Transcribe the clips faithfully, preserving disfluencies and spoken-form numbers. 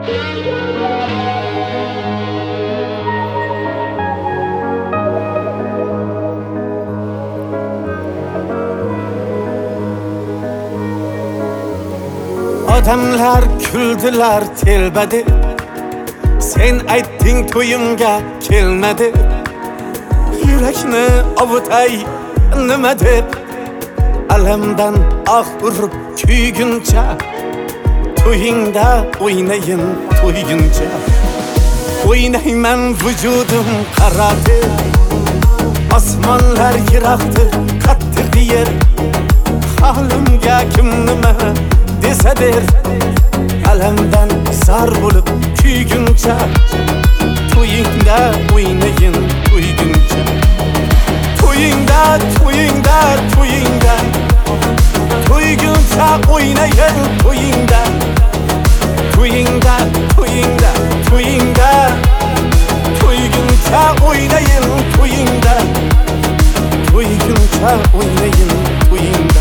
Odamlar kuldilar telbadi, sen aytding to'yimga kelmadi. Yurakni ovutay nima deb, alamdan ah urib kuyguncha, to'yingda o'ynayin to'yguncha. O'ynayman vujudim qaradi, osmonlar yiroqdir qattiq yer. Halimga kim nima desa der, alamdan zar bo'lib kuyguncha, to'yingda o'ynayin to'yguncha. To'yingda, to'yingda, to'yingda, to'yguncha o'ynayin to'yingda. To'yingda, to'yingda, to'yingda, to'yguncha o'ynayin to'yingda. To'yguncha o'ynayin to'yingda.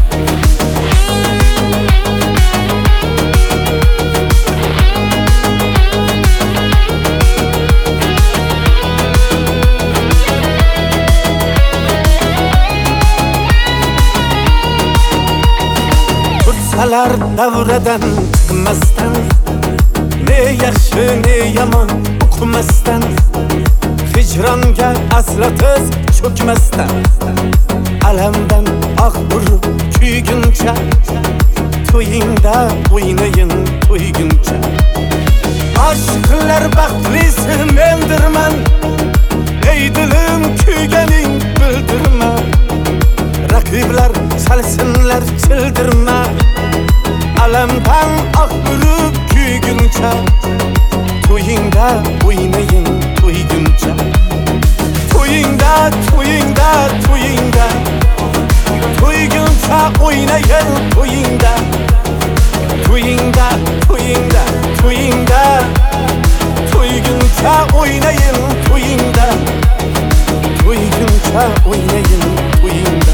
Salar davradan chiqmasdan, ne yaxshi ne yomon uqmasdan, hijronga aslo tiz cho'kmasdan, alamdan ah urib kuyguncha, to'yingda o'ynayin to'yguncha. Aşklar baxtlisi mendirman, ey dilim kuyganing bildirma. Raqiblar chalsinlar childirma, alamdan ah urib kuyguncha, to'yingda o'ynayin to'yguncha. To'yingda, to'yingda, to'yingda, to'yguncha o'ynayin to'yingda. To'yingda, to'yingda, to'yingda, to'yguncha o'ynayin to'yingda. To'yguncha o'ynayin to'yingda.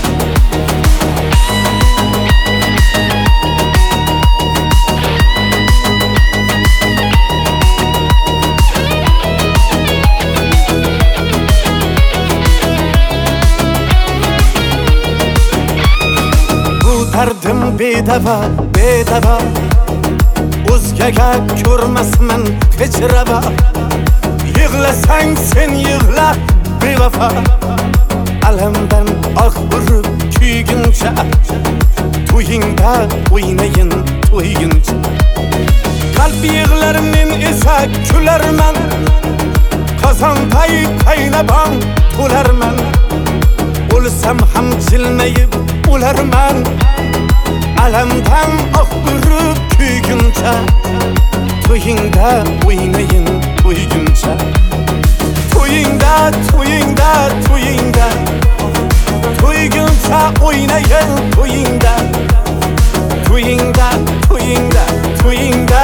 Dardim bedava, bedava, o'zgaga ko'rmasman hech ravo. Yig'lasang sen yig'la bevafa, alamdan ah urib kuyguncha, to'yingda o'ynayin to'yguncha. Qalb yig'lar men esa kularman, qozonday qaynabon to'larman. O'lsam ham jilmayib o'larman, alamdan ah urib kuyguncha, to'yingda o'ynayin to'yguncha. To'yingda, to'yingda, to'yingda, to'yguncha o'ynayin to'yingda. To'yingda, to'yingda, to'yingda,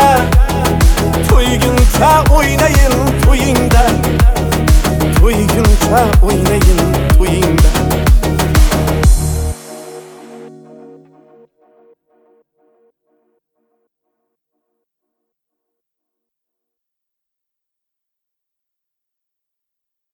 to'yguncha o'ynayin to'yingda. To'yguncha o'ynayin